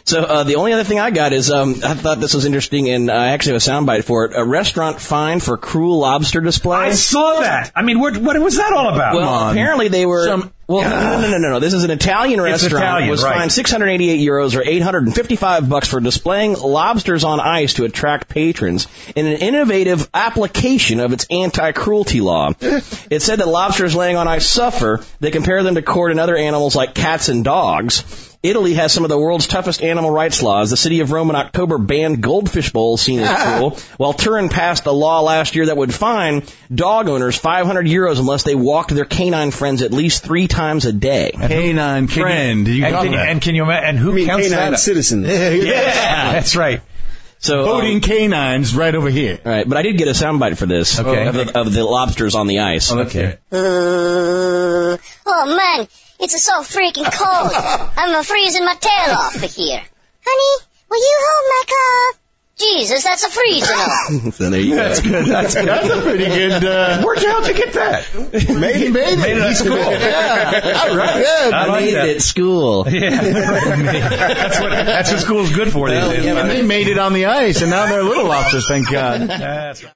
So the only other thing I got is I thought this was interesting, and I actually have a soundbite for it. A restaurant fined for cruel lobster display. I saw that. I mean, what was that all about? Well, apparently they were... No. This is an Italian restaurant. It was fined 688 euros or $855 for displaying lobsters on ice to attract patrons in an innovative application of its anti-cruelty law. It said that lobsters laying on ice suffer. They compare them to court and other animals like cats and dogs. Italy has some of the world's toughest animal rights laws. The city of Rome in October banned goldfish bowls seen as cruel, while Turin passed a law last year that would fine dog owners 500 euros unless they walked their canine friends at least 3 times a day. Canine friend. And can you imagine? And who counts canine that? Citizens. Yeah, that's right. So voting canines right over here. Right, but I did get a soundbite for this of the lobsters on the ice. Okay. Oh man, it's so freaking cold. I'm freezing my tail off here. Honey, will you hold my car? Jesus, that's a freezing off. So there you go. That's good. That's a pretty good. How'd you get that? He made it at school. Yeah. All right. Yeah. I made it at school. Yeah. That's what school's good for. They made it on the ice, and now they're little lobsters, thank God. That's right.